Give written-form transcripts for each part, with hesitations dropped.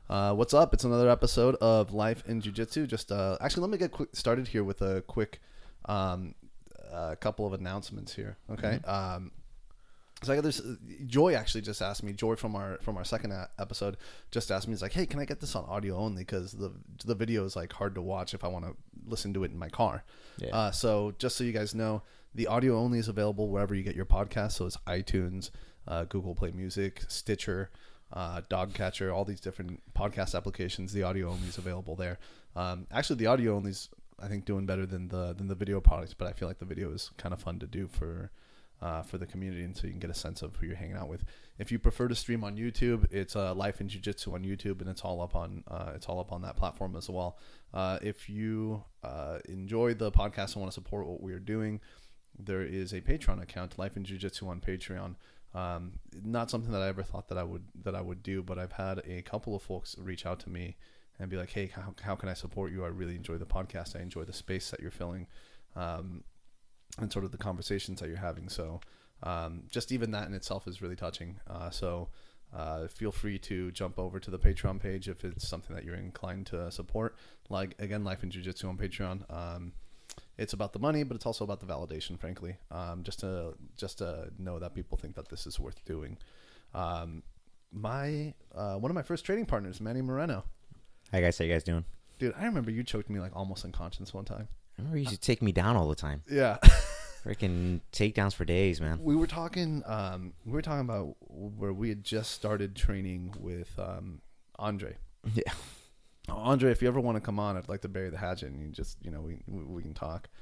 What's up? It's another episode of Life in Jiu-Jitsu. Just actually, let me get started here with a quick couple of announcements here. Okay. Mm-hmm. So I got this. Joy actually just asked me. Joy from our second episode just asked me. He's like, "Hey, can I get this on audio only? Because the video is like hard to watch if I want to listen to it in my car." Yeah. So just so you guys know, the audio only is available wherever you get your podcast. So it's iTunes, Google Play Music, Stitcher, Dogcatcher, all these different podcast applications. The audio only is available there. Actually, the audio only is, I think, doing better than the video products. But I feel like the video is kind of fun to do for the community, and so you can get a sense of who you're hanging out with. If you prefer to stream on YouTube, it's Life in Jiu-Jitsu on YouTube, and it's all up on that platform as well. If you enjoy the podcast and want to support what we're doing, there is a Patreon account, Life in Jiu-Jitsu on Patreon. Not something that I ever thought that I would do, but I've had a couple of folks reach out to me and be like, "Hey, how can I support you? I really enjoy the podcast. I enjoy the space that you're filling." And sort of the conversations that you're having. So just even that in itself is really touching. So feel free to jump over to the Patreon page if it's something that you're inclined to support. Like, again, Life in Jiu-Jitsu on Patreon. It's about the money, but it's also about the validation, frankly. Just to know that people think that this is worth doing. One of my first trading partners, Manny Moreno. Hi guys, how you guys doing? Dude, I remember you choked me like almost unconscious one time. I remember you used to take me down all the time. Yeah. Freaking takedowns for days, man. We were talking about where we had just started training with Andre. Yeah. Andre, if you ever want to come on, I'd like to bury the hatchet, and you just, we can talk.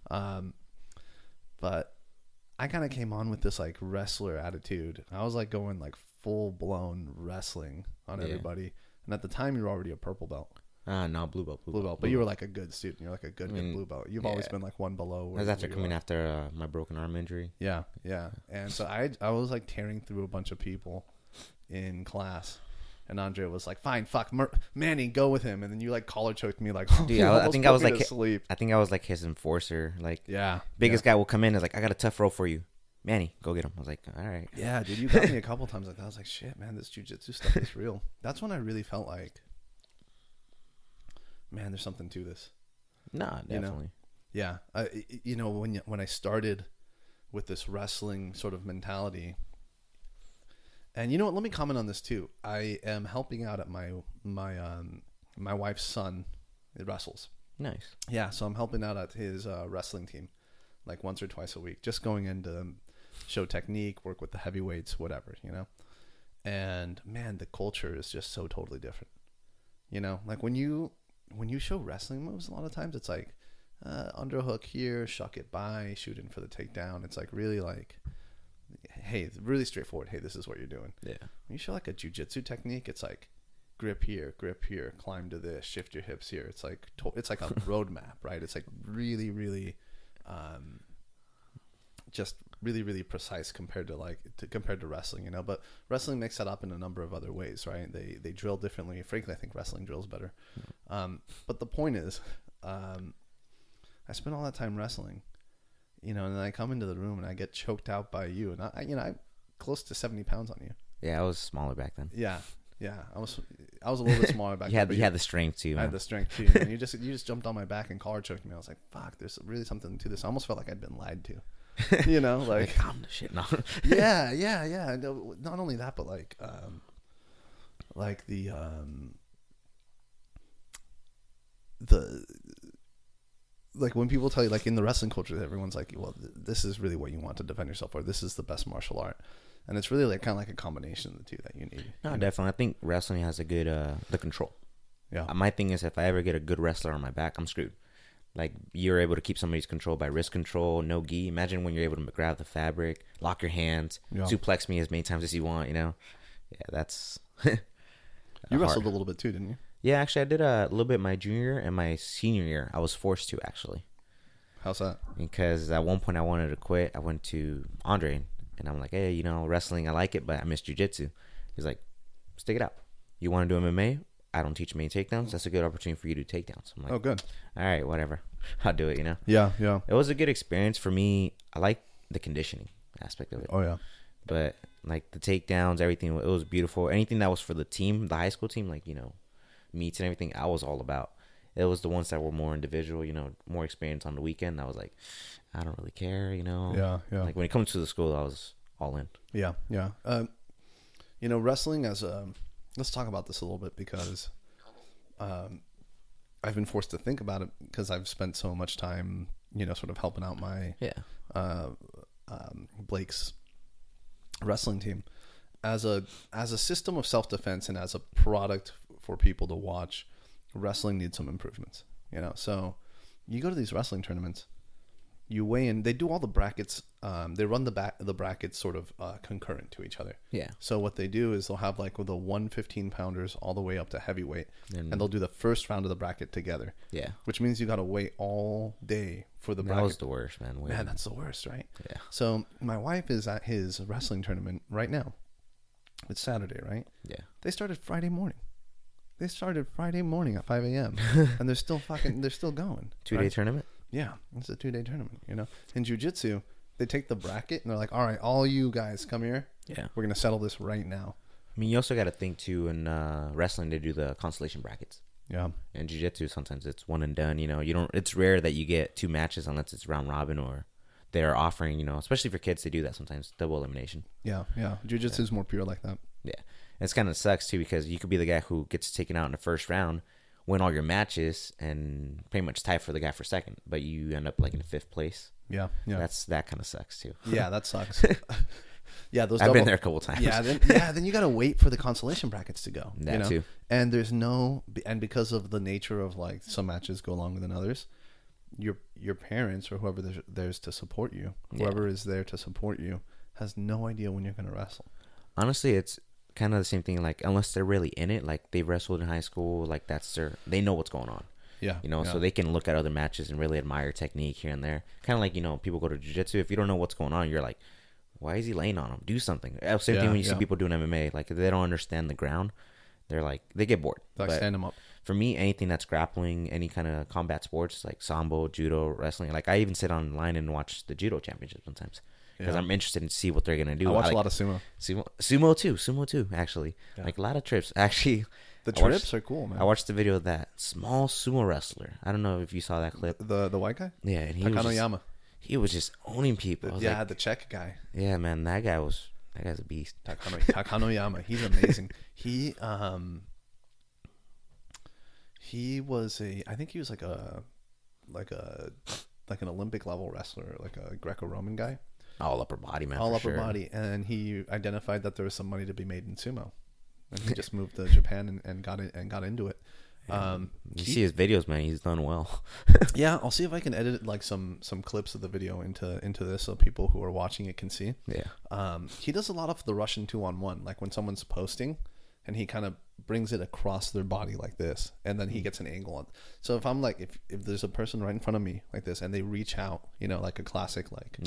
But I kind of came on with this like wrestler attitude. I was like going like full blown wrestling on everybody. And at the time, you were already a purple belt. No, blue belt. But you were like a good student. You're like a good blue belt. You've always been like one below. That was after coming after my broken arm injury. Yeah. And so I was like tearing through a bunch of people in class. And Andre was like, "Fine, fuck, Manny, go with him." And then you like collar choked me like, dude, I think I was like his enforcer. Like, biggest guy will come in and is like, "I got a tough roll for you, Manny, go get him." I was like, "All right." Yeah, dude, you got me a couple times like that. I was like, "Shit, man, this jiu-jitsu stuff is real." That's when I really felt like, man, there's something to this. Nah, definitely. Yeah. When I started with this wrestling sort of mentality, and you know what? Let me comment on this too. I am helping out at my wife's son. It wrestles. Nice. Yeah, so I'm helping out at his wrestling team, like once or twice a week, just going in to show technique, work with the heavyweights, whatever, And man, the culture is just so totally different. Like when you show wrestling moves, a lot of times it's like underhook here, shuck it by, shoot in for the takedown. It's like really like, hey, really straightforward. Hey, this is what you're doing. Yeah. When you show like a jiu-jitsu technique, it's like grip here, climb to this, shift your hips here. It's like a roadmap, right? It's like really, really, just really, really precise compared to wrestling, But wrestling makes that up in a number of other ways, right? They drill differently. Frankly, I think wrestling drills better. But the point is, I spent all that time wrestling, and then I come into the room and I get choked out by you, and I'm close to 70 pounds on you. Yeah, I was smaller back then. Yeah. I was a little bit smaller back then. You had the strength too. Man. I had the strength too. And you just jumped on my back and collar choked me. I was like, fuck, there's really something to this. I almost felt like I'd been lied to. Like calm the shit now. yeah. No, not only that, but like when people tell you, like in the wrestling culture, everyone's like, well, this is really what you want to defend yourself, or this is the best martial art, and it's really like kind of like a combination of the two that you need. No, definitely. I think wrestling has a good the control. Yeah. My thing is, if I ever get a good wrestler on my back, I'm screwed. Like, you're able to keep somebody's control by wrist control, no gi. Imagine when you're able to grab the fabric, lock your hands, suplex me as many times as you want, Yeah, that's You wrestled a little bit too, didn't you? Yeah, actually, I did a little bit my junior year and my senior year. I was forced to, actually. How's that? Because at one point I wanted to quit. I went to Andre, and I'm like, hey, wrestling, I like it, but I miss jiu-jitsu. He's like, stick it out. You want to do MMA? I don't teach many takedowns. That's a good opportunity for you to do takedowns. I'm like, oh, good. All right, whatever. I'll do it, Yeah. It was a good experience for me. I like the conditioning aspect of it. Oh, yeah. But like the takedowns, everything, it was beautiful. Anything that was for the team, the high school team, like, meets and everything, I was all about. It was the ones that were more individual, more experience on the weekend. I was like, I don't really care, Yeah, yeah. Like when it comes to the school, I was all in. Yeah, yeah. Wrestling as a, let's talk about this a little bit because I've been forced to think about it because I've spent so much time, sort of helping out my Blake's wrestling team as a system of self-defense and as a product for people to watch. Wrestling needs some improvements, so you go to these wrestling tournaments, you weigh in, they do all the brackets, they run the brackets sort of concurrent to each other. Yeah. So what they do is they'll have like the 115 pounders all the way up to heavyweight, and they'll do the first round of the bracket together. Yeah. Which means you got to wait all day for the bracket. That was the worst, man. Man, that's the worst, right? Yeah. So my wife is at his wrestling tournament right now. It's Saturday, right? Yeah. They started Friday morning. They started Friday morning at 5 a.m. and they're still going. 2-day tournament? Yeah, it's a 2-day tournament, In jiu-jitsu, they take the bracket and they're like, all right, all you guys come here. Yeah. We're going to settle this right now. I mean, you also got to think, too, in wrestling, they do the constellation brackets. Yeah. In jiu-jitsu, sometimes it's one and done, It's rare that you get 2 matches unless it's round robin or they're offering, especially for kids, they do that sometimes, double elimination. Yeah, yeah. Jiu-jitsu is more pure like that. Yeah. It's kind of sucks, too, because you could be the guy who gets taken out in the first round, win all your matches, and pretty much tie for the guy for second, but you end up like in 5th place. Yeah, yeah. That kind of sucks, too. Yeah, that sucks. Yeah, I've been there a couple times. Yeah, then you got to wait for the consolation brackets to go. That too. And because of the nature of like some matches go longer than others, your parents or whoever there's to support you, whoever is there to support you, has no idea when you're going to wrestle. Honestly, it's kind of the same thing. Like unless they're really in it, like they wrestled in high school, like they know what's going on. Yeah, so they can look at other matches and really admire technique here and there. Kind of like people go to jiu-jitsu. If you don't know what's going on, you're like, why is he laying on him? Do something. Same thing when you see people doing MMA. Like if they don't understand the ground, they're like they get bored. Like stand them up. For me, anything that's grappling, any kind of combat sports like sambo, judo, wrestling. Like I even sit online and watch the judo championships sometimes. Because I'm interested in see what they're gonna do. I watch a lot of sumo. Sumo too. Actually, like a lot of trips. Actually, the trips are cool, man. I watched the video of that small sumo wrestler. I don't know if you saw that clip. The white guy. Yeah, and he was just owning people. The Czech guy. Yeah, man, that guy's a beast. Takanoyama, he's amazing. He was I think he was like an Olympic level wrestler, like a Greco-Roman guy. All upper body, man. All upper body, and he identified that there was some money to be made in sumo, and he just moved to Japan and got into it. Yeah. You see his videos, man. He's done well. Yeah, I'll see if I can edit like some clips of the video into this so people who are watching it can see. Yeah. He does a lot of the Russian 2-on-1, like when someone's posting, and he kind of brings it across their body like this, and then he gets an angle on. So if I'm like, if there's a person right in front of me like this, and they reach out, like a classic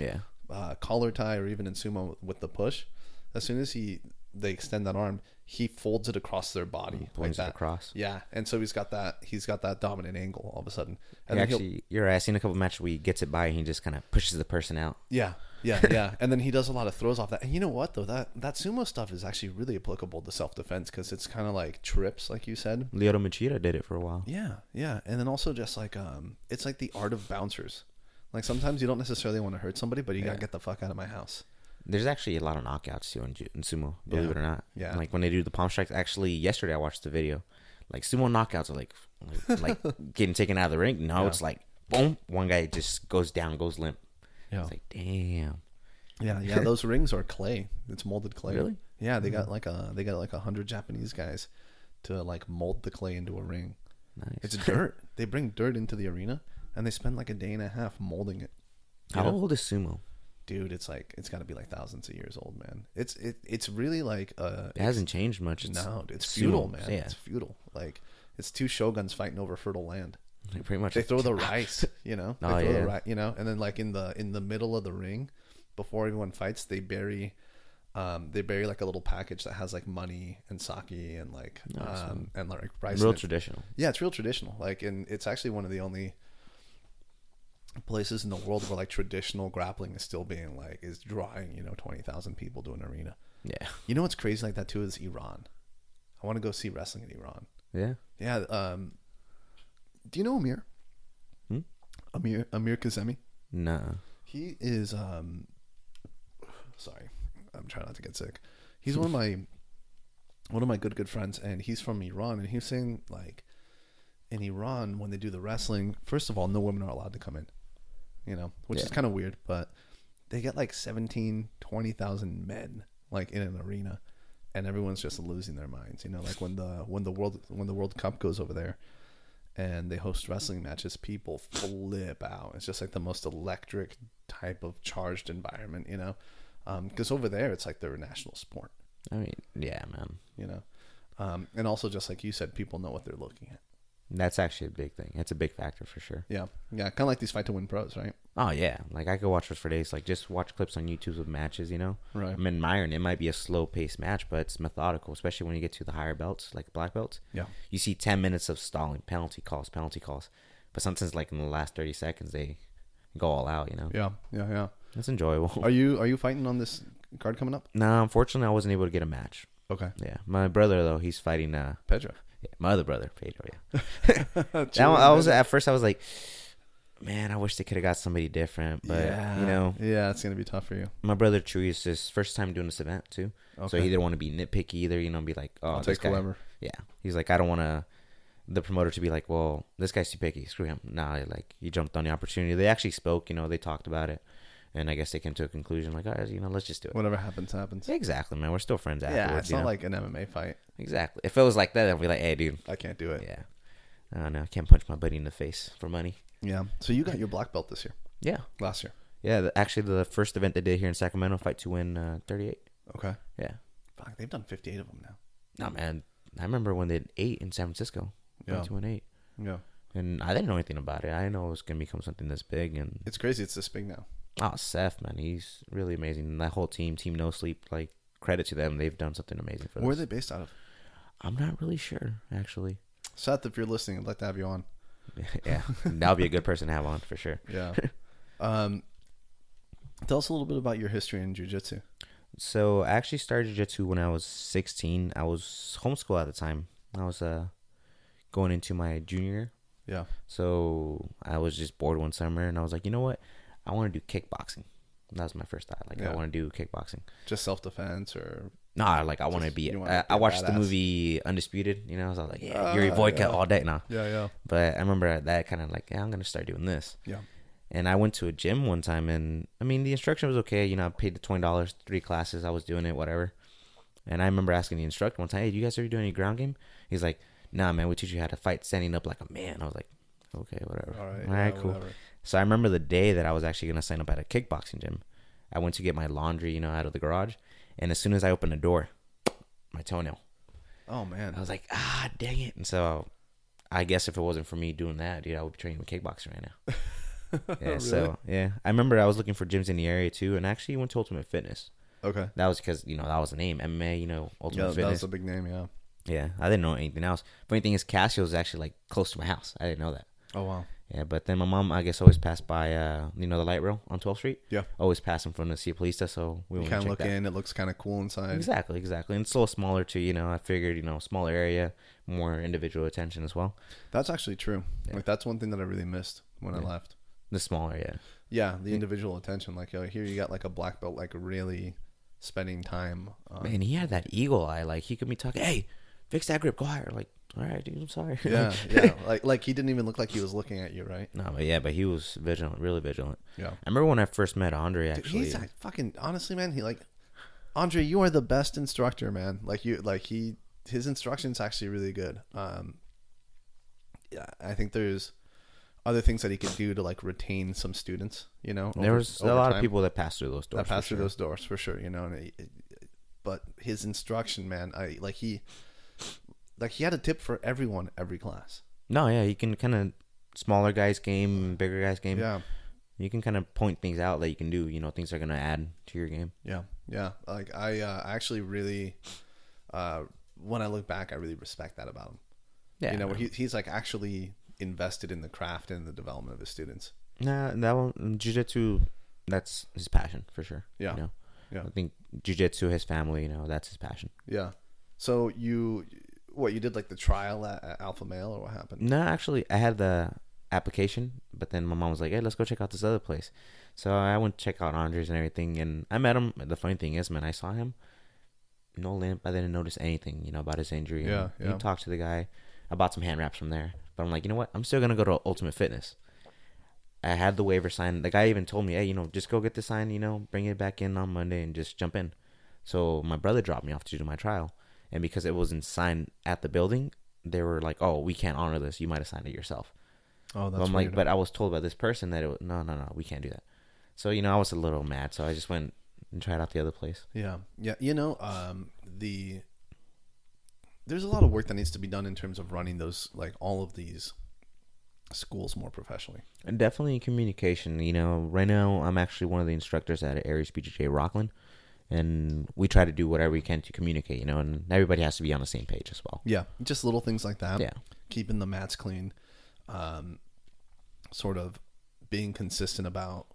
collar tie, or even in sumo with the push, as soon as they extend that arm, he folds it across their body like that. Across. Yeah, and so he's got that dominant angle all of a sudden. And I've seen a couple matches where he gets it by and he just kind of pushes the person out. Yeah. And then he does a lot of throws off that. And you know what though, that sumo stuff is actually really applicable to self-defense because it's kind of like trips, like you said. Lyoto Machida did it for a while. Yeah, and then also just like it's like the art of bouncers. Like sometimes you don't necessarily want to hurt somebody, but you gotta get the fuck out of my house. There's actually a lot of knockouts too in sumo, believe it or not. Yeah. Like when they do the palm strikes. Actually, yesterday I watched the video. Like sumo knockouts are like getting taken out of the ring. No, it's like boom, one guy just goes down, goes limp. Yeah. It's like damn. Yeah. Those rings are clay. It's molded clay. Really? Yeah. They got like 100 Japanese guys to like mold the clay into a ring. Nice. It's dirt. They bring dirt into the arena and they spend like a day and a half molding it. How old is sumo? Dude, it's got to be like thousands of years old, man. It's really like it hasn't changed much. It's feudal, man. Yeah. It's feudal. Like it's two shoguns fighting over fertile land. Like pretty much. They throw the rice, They throw the rice, and then like in the middle of the ring, before everyone fights, they bury like a little package that has like money and sake and like and like rice. Real traditional. Yeah, it's real traditional. Like, and it's actually one of the only places in the world where like traditional grappling is still being like is drawing 20,000 people to an arena. Yeah. You know what's crazy like that too is Iran. I want to go see wrestling in Iran. Yeah. Yeah. Do you know Amir? Hmm? Amir Kazemi? No. He is sorry, I'm trying not to get sick. He's one of my good friends, and he's from Iran, and he was saying, like, in Iran, when they do the wrestling, first of all, no women are allowed to come in, which is kind of weird, but they get like 20,000 men like in an arena, and everyone's just losing their minds, like when the World Cup goes over there and they host wrestling matches, people flip out. It's just like the most electric type of charged environment, because over there it's like their national sport. I mean, yeah, man. And also, just like you said, people know what they're looking at. That's actually a big thing. It's a big factor for sure. Yeah, kind of like these Fight to Win pros, right? Oh yeah, like I could watch this for days. Like just watch clips on YouTube of matches. Right. I'm admiring. It might be a slow paced match, but it's methodical, especially when you get to the higher belts, like black belts. Yeah. You see 10 minutes of stalling, penalty calls, but sometimes like in the last 30 seconds they go all out. Yeah. It's enjoyable. Are you fighting on this card coming up? No, unfortunately, I wasn't able to get a match. Okay. Yeah, my brother though, he's fighting. Pedro. Yeah, my other brother, Pedro. Yeah. I was at first. I was like, man, I wish they could have got somebody different. But yeah, it's gonna be tough for you. My brother Chewy is his first time doing this event too, so he didn't want to be nitpicky either. Be like, oh, I'll this take guy. whoever. Yeah, he's like, I don't want the promoter to be like, well, this guy's too picky. Screw him. Nah, like he jumped on the opportunity. They actually spoke. They talked about it. And I guess they came to a conclusion like, all right, let's just do it. Whatever happens, happens. Exactly, man. We're still friends afterwards. Yeah, it's not like an MMA fight. Exactly. If it was like that, I'd be like, hey, dude. I can't do it. Yeah. I don't know. I can't punch my buddy in the face for money. Yeah. So you got your black belt this year. Yeah. Last year. Yeah. Actually, the first event they did here in Sacramento, Fight to Win 38. Okay. Yeah. Fuck, they've done 58 of them now. No, man. I remember when they did 8 in San Francisco. Yeah. Fight to Win 8. Yeah. And I didn't know anything about it. I didn't know it was going to become something this big. And it's crazy. It's this big now. Oh, Seth, man, he's really amazing. And that whole team No Sleep, like, credit to them. They've done something amazing for us. Where are they based out of? I'm not really sure, actually. Seth, if you're listening, I'd like to have you on. Yeah, that would be a good person to have on, for sure. Yeah. Tell us a little bit about your history in jiu-jitsu. So, I actually started jiu-jitsu when I was 16. I was homeschooled at the time. I was going into my junior year. Yeah. So, I was just bored one summer, and I was like, you know what? I want to do kickboxing. That was my first thought. Like, I want to do kickboxing. Just self-defense or? Nah, like, I want to be... I watched the movie Undisputed, so I was like, yeah, Yuri Voyka all day now. Yeah. But I remember that kind of like, yeah, I'm going to start doing this. Yeah. And I went to a gym one time, and, I mean, the instruction was okay. I paid the $20, 3 classes. I was doing it, whatever. And I remember asking the instructor one time, hey, do you guys ever do any ground game? He's like, nah, man, we teach you how to fight standing up like a man. I was like, okay, whatever. All right, cool. Whatever. So I remember the day that I was actually going to sign up at a kickboxing gym. I went to get my laundry, out of the garage. And as soon as I opened the door, my toenail. Oh, man. I was like, dang it. And so I guess if it wasn't for me doing that, dude, I would be training with kickboxing right now. Yeah, really? So, yeah. I remember I was looking for gyms in the area, too. And actually went to Ultimate Fitness. Okay. That was because, that was the name. MMA, Ultimate Fitness. That was a big name, yeah. Yeah, I didn't know anything else. Funny thing is, Casio was actually, like, close to my house. I didn't know that. Oh, wow. Yeah, but then my mom, I guess, always passed by, the light rail on 12th Street. Yeah. Always passed in front of Cia Polista, so we went to check that. You kind of look in, it looks kind of cool inside. Exactly. And it's a little smaller, too, I figured, smaller area, more individual attention as well. That's actually true. Yeah. Like, that's one thing that I really missed when I left. The smaller, yeah. Yeah, the individual attention. Like, here you got, like, a black belt, like, really spending time. Man, he had that eagle eye. Like, he could be talking, hey, fix that grip, go higher. Like, all right, dude, I'm sorry. Yeah. Like he didn't even look like he was looking at you, right? No, but he was vigilant, really vigilant. Yeah. I remember when I first met Andre, actually. Dude, he's fucking, honestly, man, Andre, you are the best instructor, man. His instruction's actually really good. Yeah, I think there's other things that he could do to, like, retain some students, There was a lot of people that passed through those doors. Those doors, for sure, but his instruction, man, he had a tip for everyone, every class. No, yeah, you can kind of smaller guys game, bigger guys game. Yeah, you can kind of point things out that you can do. Things are gonna add to your game. Yeah. Like I actually really, when I look back, I really respect that about him. Yeah, where he's like actually invested in the craft and the development of his students. Nah, that one, jiu-jitsu, that's his passion for sure. Yeah, I think jiu-jitsu, his family, that's his passion. Yeah. So What, you did like the trial at Alpha Male, or what happened? No, actually, I had the application, but then my mom was like, "Hey, let's go check out this other place." So I went to check out Andres and everything, and I met him. The funny thing is, man, I saw him, no limp. I didn't notice anything, about his injury. Yeah, and he talked to the guy. I bought some hand wraps from there, but I'm like, you know what? I'm still gonna go to Ultimate Fitness. I had the waiver signed. The guy even told me, "Hey, just go get the sign. Bring it back in on Monday and just jump in." So my brother dropped me off to do my trial, and because it wasn't signed at the building, they were like, "Oh, we can't honor this. You might have signed it yourself." Oh, that's but I'm weird. like, but I was told by this person that no, we can't do that. So I was a little mad, so I just went and tried out the other place. Yeah. There's a lot of work that needs to be done in terms of running those, like, all of these schools more professionally. And definitely communication. Right now I'm actually one of the instructors at Aries BJJ Rockland, and we try to do whatever we can to communicate. And everybody has to be on the same page as well. Yeah, just little things like that. Yeah, keeping the mats clean, sort of being consistent about,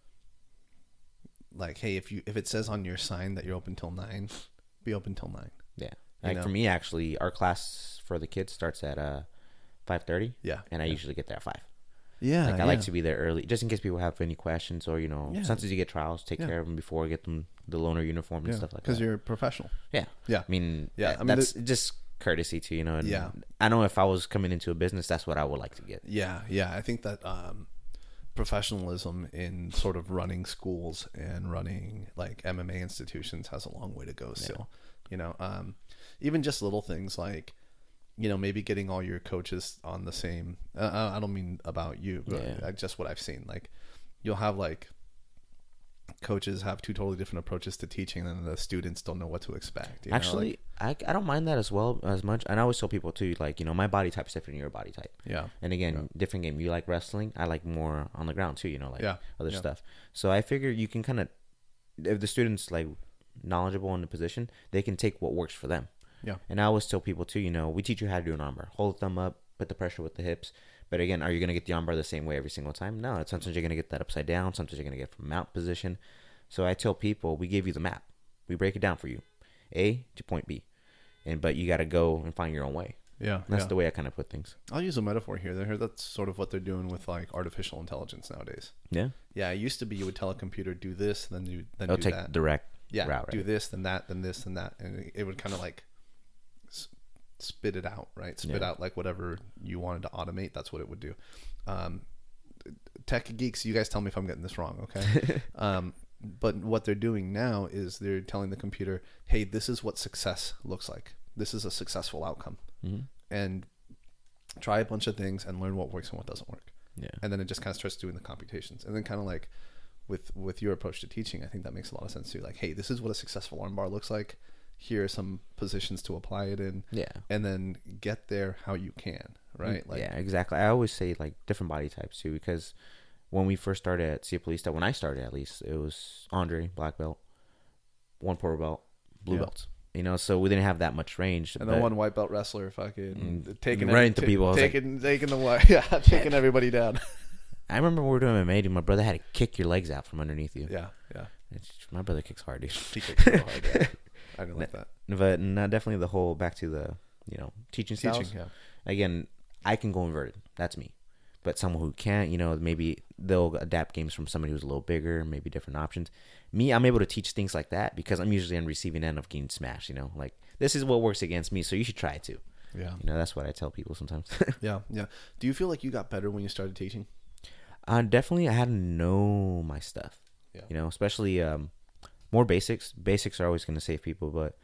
like, hey, if it says on your sign that you're open till 9, be open till 9. Yeah. Like for me, actually, our class for the kids starts at 5:30. Yeah, and I usually get there at 5. Yeah, I like to be there early, just in case people have any questions, or sometimes you get trials, take Yeah. care of them before I get them the loaner uniform and stuff like that. Because you're a professional. Yeah, Yeah. I mean, Yeah, I mean, that's just courtesy to And Yeah. I know if I was coming into a business, that's what I would like to get. Yeah. I think that professionalism in sort of running schools and running, like, MMA institutions has a long way to go still. Even just little things like, maybe getting all your coaches on the same, I don't mean about you, but just what I've seen. Like, you'll have, like, coaches have 2 totally different approaches to teaching, and the students don't know what to expect. Actually, I don't mind that as much. And I always tell people too, like, my body type is different than your body type. Yeah. And again, different game. You like wrestling. I like more on the ground too, other stuff. So I figure you can kind of, if the student's like knowledgeable in the position, they can take what works for them. Yeah. And I always tell people too, we teach you how to do an armbar. Hold the thumb up, put the pressure with the hips. But again, are you going to get the armbar the same way every single time? No. Sometimes you're going to get that upside down. Sometimes you're going to get from mount position. So I tell people, we give you the map. We break it down for you. A to point B. But you got to go and find your own way. Yeah. That's the way I kind of put things. I'll use a metaphor here. That's sort of what they're doing with, like, artificial intelligence nowadays. Yeah. Yeah. It used to be you would tell a computer, do this, then do take that. Direct Yeah. route, right? Do this, then that, then this, then that. And it would kind of, like, spit it out, right? Spit out, like, whatever you wanted to automate. That's what it would do. Tech geeks, you guys tell me if I'm getting this wrong, okay? But what they're doing now is they're telling the computer, hey, this is what success looks like. This is a successful outcome. Mm-hmm. And try a bunch of things and learn what works and what doesn't work. Yeah. And then it just kind of starts doing the computations. And then kind of like with your approach to teaching, I think that makes a lot of sense too. Like, hey, this is what a successful armbar looks like. Here are some positions to apply it in. Yeah. And then get there how you can, right? Like, yeah, exactly. I always say, like, different body types too, because when we first started at Ciapolista, when I started at least, it was Andre, black belt, 1 purple belt, blue belts. So we didn't have that much range. And then 1 white belt wrestler fucking taking right into people. Taking the white, taking everybody down. I remember when we were doing MMA, dude, my brother had to kick your legs out from underneath you. Yeah. My brother kicks hard, dude. He kicks real hard, yeah. I didn't like that. But definitely the whole back to the teaching styles. Yeah. Again, I can go inverted. That's me. But someone who can't, maybe they'll adapt games from somebody who's a little bigger, maybe different options. Me, I'm able to teach things like that because I'm usually on receiving end of getting smashed. Like, this is what works against me, so you should try it too. Yeah. That's what I tell people sometimes. Yeah. Do you feel like you got better when you started teaching? Definitely, I had to know my stuff. Yeah. Especially more basics. Basics are always going to save people, but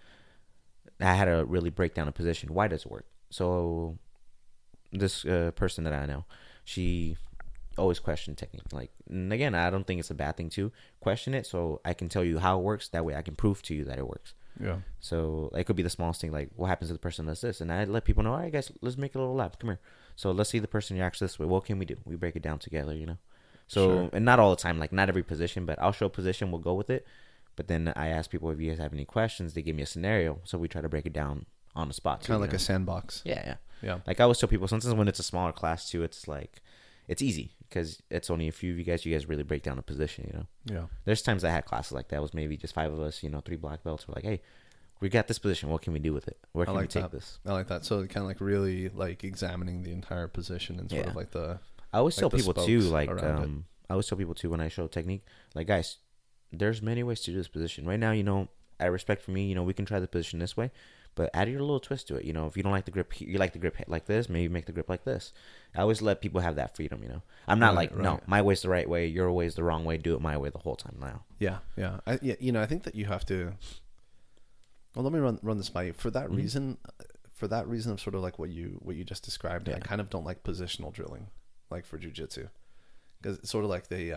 I had to really break down a position. Why does it work? So this person that I know, she always questioned technique. Like, and again, I don't think it's a bad thing to question it, so I can tell you how it works. That way I can prove to you that it works. Yeah. So it could be the smallest thing, like what happens if the person does this, and I let people know, all right, guys, let's make a little lap. Come here. So let's see the person reacts this way. What can we do? We break it down together, So, Sure. And not all the time, like not every position, but I'll show a position, we'll go with it. But then I ask people if you guys have any questions. They give me a scenario, so we try to break it down on the spot. Kind of like a sandbox. Yeah. Yeah. Like I always tell people, sometimes when it's a smaller class too, it's like, it's easy because it's only a few of you guys really break down a position, Yeah. There's times I had classes like that. It was maybe just 5 of us, 3 black belts. We're like, hey, we got this position. What can we do with it? Where can we like take that. this? I like that. So kind of like really like examining the entire position and sort of like the. I always tell the people too, spokes like, around it. I always tell people too when I show technique, like, guys, there's many ways to do this position. Right now, you know, out of respect for me, you know, we can try the position this way, but add your little twist to it. You know, if you don't like the grip, you like the grip like this, maybe make the grip like this. I always let people have that freedom, you know. I'm not no, my way's the right way, your way's the wrong way, do it my way the whole time now. Yeah. You know, I think that you have to. Well, let me run this by you. For that reason of sort of like what you just described, I kind of don't like positional drilling, like for jiu-jitsu, because it's sort of like they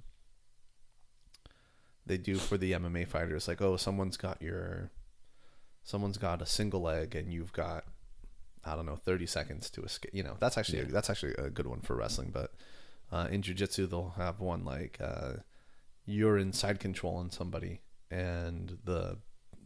do for the MMA fighters. Like, oh, someone's got a single leg and you've got, I don't know, 30 seconds to escape. You know, that's actually a good one for wrestling. But in jiu-jitsu, they'll have one like you're in side control on somebody, and the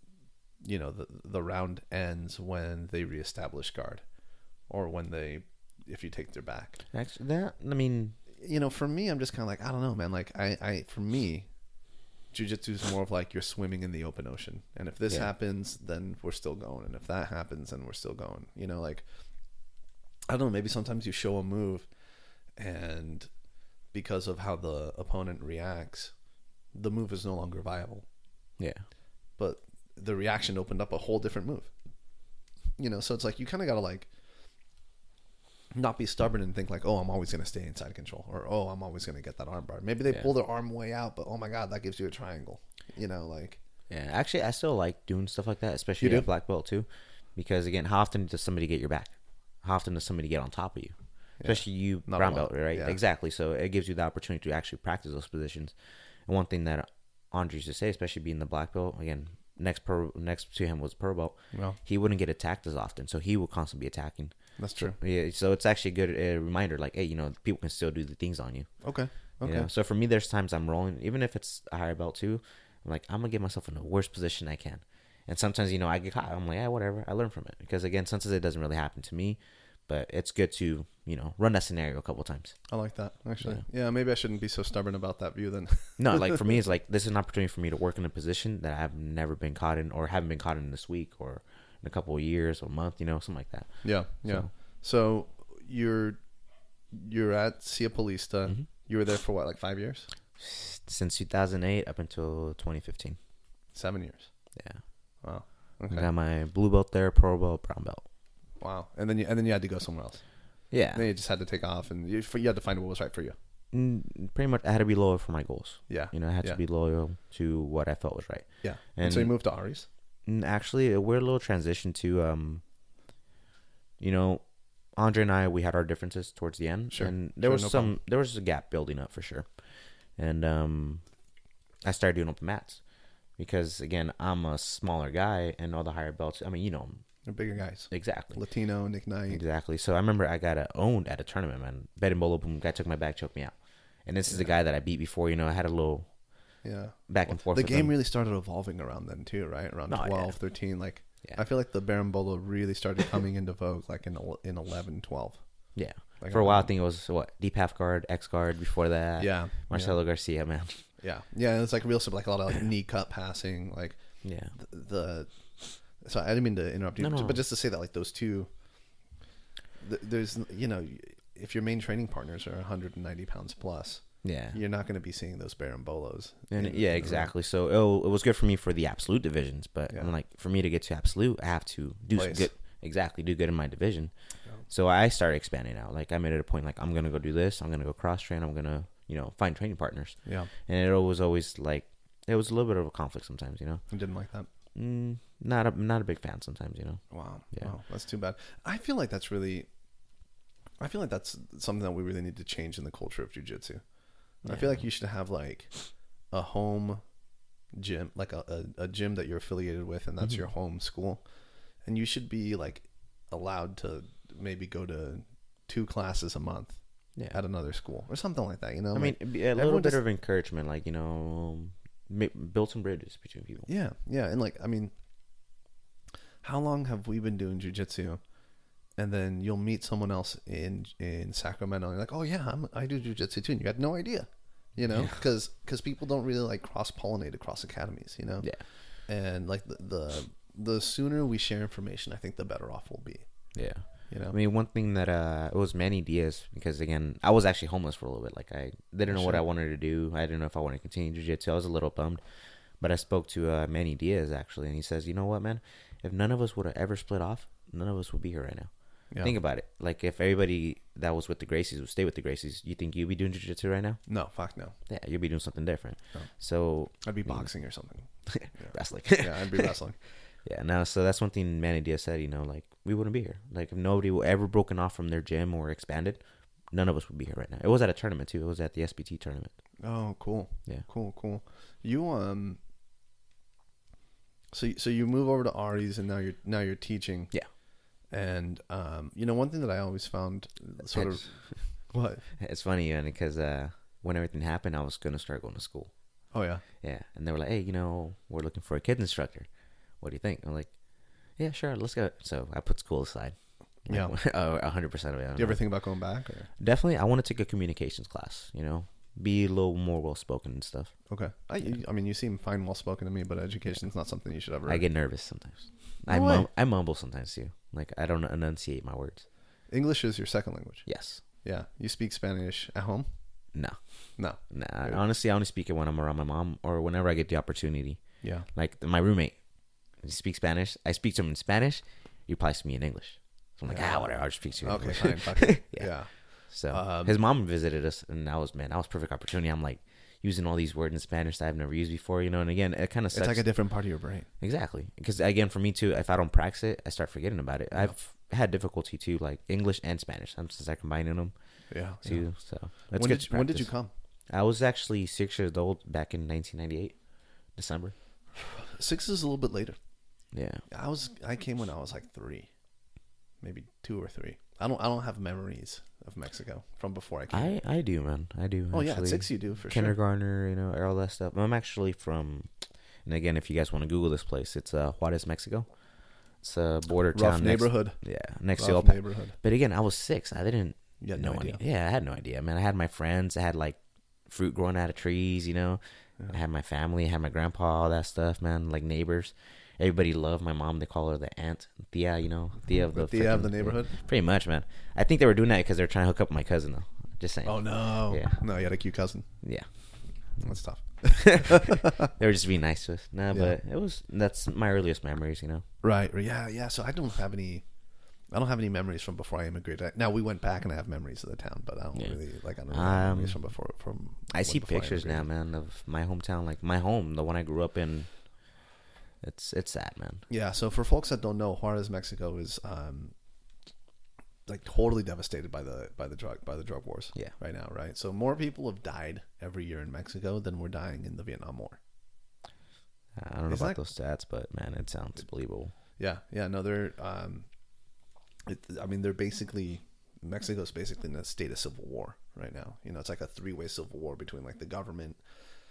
round ends when they reestablish guard, or if you take their back. Actually, that, I mean, you know, for me, I'm just kind of like, I don't know, man. Like for me, jiu-jitsu is more of like you're swimming in the open ocean, and if this happens, then we're still going, and if that happens, then we're still going. You know, like, I don't know, maybe sometimes you show a move, and because of how the opponent reacts, the move is no longer viable. Yeah. But the reaction opened up a whole different move. You know, so it's like you kind of got to like not be stubborn and think like, oh, I'm always going to stay inside control, or oh, I'm always going to get that arm bar. Maybe they pull their arm way out, but oh my god, that gives you a triangle. You know, like, yeah. Actually, I still like doing stuff like that, especially at black belt too, because again, how often does somebody get your back? How often does somebody get on top of you? Especially you, Not brown a lot. belt, right? Yeah. Exactly. So it gives you the opportunity to actually practice those positions. And one thing that Andre used to say, especially being the black belt, again, next to him was purple belt. Well, he wouldn't get attacked as often, so he would constantly be attacking. that's true. Yeah, so it's actually a good reminder, like, hey, you know, people can still do the things on you. Okay. You know? So for me, there's times I'm rolling, even if it's a higher belt too. I'm like, I'm gonna get myself in the worst position I can. And sometimes, you know, I get caught. I'm like, yeah, whatever. I learn from it, because again, sometimes it doesn't really happen to me, but it's good to, you know, run that scenario a couple times. I like that, actually. Yeah, maybe I shouldn't be so stubborn about that view then. No, like for me, it's like, this is an opportunity for me to work in a position that I've never been caught in, or haven't been caught in this week, or in a couple of years or month, you know, something like that. Yeah. So you're at Cia Polista. Mm-hmm. You were there for what, like 5 years? Since 2008 up until 2015. 7 years. Yeah. Wow. I Okay. got my blue belt there, purple belt, brown belt. Wow. And then you had to go somewhere else. Yeah. And then you just had to take off, and you had to find what was right for you. Pretty much, I had to be loyal for my goals. Yeah. You know, I had to be loyal to what I felt was right. Yeah. And so you moved to Aries. Actually, a weird little transition to, you know, Andre and I, we had our differences towards the end. Sure. And there was a gap building up for sure. And I started doing open mats because, again, I'm a smaller guy, and all the higher belts, I mean, you know, They're bigger guys. exactly. Latino, Nick Knight. Exactly. So I remember I got owned at a tournament, man. Berimbolo, boom, guy took my back, choked me out. And this is the guy that I beat before, you know, I had a little back and forth. The with game him. really started evolving around then too, right? Around 12, 13. Like, Yeah. I feel like the Berimbolo really started coming into vogue like in 11, 12. Yeah. Like For a while, I think it was, deep half guard, X guard before that. Yeah. Marcelo Garcia, man. Yeah. Yeah. It's like real simple, like a lot of like knee cut passing, like Yeah. So I didn't mean to interrupt you, No. but just to say that like those two, there's, you know, if your main training partners are 190 pounds plus, Yeah. you're not going to be seeing those Berimbolos. And yeah, exactly. So it was good for me for the absolute divisions, but Yeah. I'm like, for me to get to absolute, I have to do Place. good. Exactly, do good in my division. Yeah. So I started expanding out. Like I made it a point, like I'm gonna go do this. I'm gonna go cross train. I'm gonna, find training partners. Yeah. And it was always like, it was a little bit of a conflict sometimes. I didn't like that. Not a big fan sometimes. Wow. Yeah. Wow. That's too bad. I feel like that's something that we really need to change in the culture of jiu-jitsu. I feel like you should have like a home gym, like a gym that you're affiliated with, and that's your home school. And you should be like allowed to maybe go to 2 classes a month at another school or something like that. I mean, a little bit of encouragement, like, build some bridges between people. Yeah. Yeah. And like, I mean, how long have we been doing jiu-jitsu? And then you'll meet someone else in Sacramento, and you're like, oh yeah, I do jiu-jitsu too, and you had no idea, because people don't really like cross-pollinate across academies, Yeah. and like the the sooner we share information, I think the better off we'll be. Yeah. You know, I mean, one thing that it was Manny Diaz, because again, I was actually homeless for a little bit. Like, I didn't know what I wanted to do. I didn't know if I wanted to continue jiu-jitsu. I was a little bummed, but I spoke to Manny Diaz actually, and he says, "You know what, man? If none of us would have ever split off, none of us would be here right now." yeah. Think about it. Like, if everybody that was with the Gracies would stay with the Gracies, you think you'd be doing jiu-jitsu right now? No, fuck no. Yeah, you'd be doing something different. No. So I'd be boxing or something. wrestling. Yeah, I'd be wrestling. Yeah, no, so that's one thing Manny Diaz said, you know, like, we wouldn't be here. Like, if nobody were ever broken off from their gym or expanded, none of us would be here right now. It was at a tournament, too. It was at the SBT tournament. Oh, cool. Yeah. Cool. You so you move over to Ari's and now you're teaching. Yeah. And you know, one thing that I always found sort of what? It's funny, man, because when everything happened, I was going to start going to school. Oh, yeah. Yeah, and they were like, "Hey, you know, we're looking for a kids instructor. What do you think?" I'm like, "Yeah, sure, let's go." So I put school aside. Yeah. 100% of it. Do you ever think about going back? Or? Definitely, I want to take a communications class, you know, be a little more well-spoken and stuff. Okay. I mean, you seem fine, well-spoken to me, but education's not something you should ever... I get nervous sometimes. No I mumble sometimes, too. Like, I don't enunciate my words. English is your second language? Yes. Yeah. You speak Spanish at home? No. No. Nah, honestly, I only speak it when I'm around my mom or whenever I get the opportunity. Yeah. Like, my roommate, he speaks Spanish. I speak to him in Spanish. He replies to me in English. So I'm like, whatever. I'll just speak to you in English. Okay, fine. Fuck it. Yeah. So his mom visited us, and that was perfect opportunity. I'm like using all these words in Spanish that I've never used before, you know. And again, it kind of sucks. It's like a different part of your brain. Exactly, because again, for me too, if I don't practice it, I start forgetting about it. I've had difficulty too, like English and Spanish. I'm just combining them. Yeah. Too. So when did you come? I was actually 6 years old back in 1998, December. 6 is a little bit later. Yeah. I came when I was like 3, maybe 2 or 3. I don't have memories of Mexico from before I came. I do, man. I do. Oh, yeah, at 6 you do, for kindergartner, you know, all that stuff. I'm actually from, and again, if you guys want to Google this place, it's Juarez, Mexico. It's a border town. Rough neighborhood. Next to Rough El neighborhood. But again, I was 6. I didn't You had no idea. Yeah, I had no idea, man. I had my friends. I had, like, fruit growing out of trees, you know. Yeah. I had my family. I had my grandpa, all that stuff, man, like neighbors. Everybody loved my mom. They call her the aunt, Tia, you know, Tia of the neighborhood. Pretty much, man. I think they were doing that because they're trying to hook up with my cousin, though. Just saying. Oh no, yeah, no, you had a cute cousin. Yeah, that's tough. They were just being nice to us. No, yeah. But that's my earliest memories, you know. Right. Yeah. So I don't have any memories from before I immigrated. Now we went back, and I have memories of the town, but I don't really have memories from before. I see pictures now, man, of my hometown, like my home, the one I grew up in. It's sad, man. Yeah. So for folks that don't know, Juarez, Mexico is like totally devastated by the drug wars. Yeah. Right now, right? So more people have died every year in Mexico than were dying in the Vietnam War. I don't know about those stats, but man, it sounds believable. Yeah. No, they're. They're basically, Mexico's basically in a state of civil war right now. You know, it's like a 3-way civil war between like the government,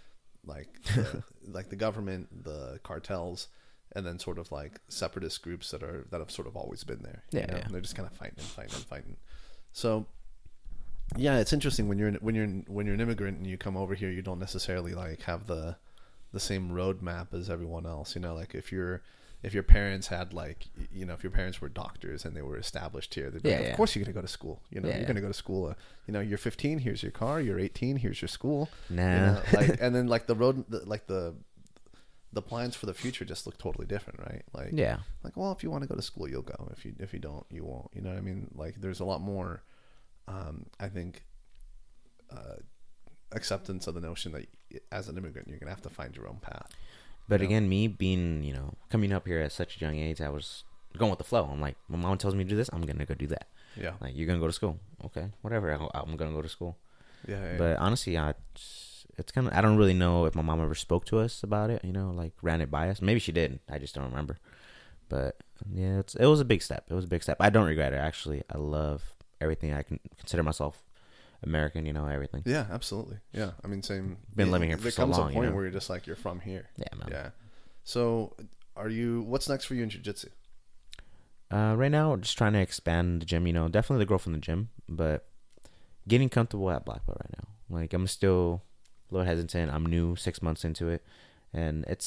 the government, the cartels, and then sort of like separatist groups that have sort of always been there. Yeah, you know? yeah. And they're just kind of fighting. So, yeah, it's interesting when you're an immigrant and you come over here, you don't necessarily like have the same roadmap as everyone else. You know, like if your parents had if your parents were doctors and they were established here, they'd be like, of course you're going to go to school. You know, you're going to go to school. You're 15, here's your car. You're 18, here's your school. Nah. You know, and then like the road, the plans for the future just look totally different, right? Like, yeah. Like, well, if you want to go to school, you'll go. If you don't, you won't. You know what I mean? Like, there's a lot more, I think, acceptance of the notion that as an immigrant, you're going to have to find your own path. But again, me being, coming up here at such a young age, I was going with the flow. I'm like, my mom tells me to do this, I'm going to go do that. Yeah. Like, you're going to go to school. Okay, whatever. I'm going to go to school. Yeah. But honestly, it's kind of, I don't really know if my mom ever spoke to us about it, like ran it by us. Maybe she did. I just don't remember. But yeah, it was a big step. I don't regret it, actually. I love everything. I can consider myself American, everything. Yeah, absolutely. Yeah, I mean, same. Been living here for so long. There comes a point where you're just like, you're from here. Yeah, man. Yeah. So, what's next for you in jiu-jitsu? Right now, we're just trying to expand the gym. Definitely the growth in the gym, but getting comfortable at black belt right now. Like, I'm still a little hesitant. I'm new, 6 months into it, and it's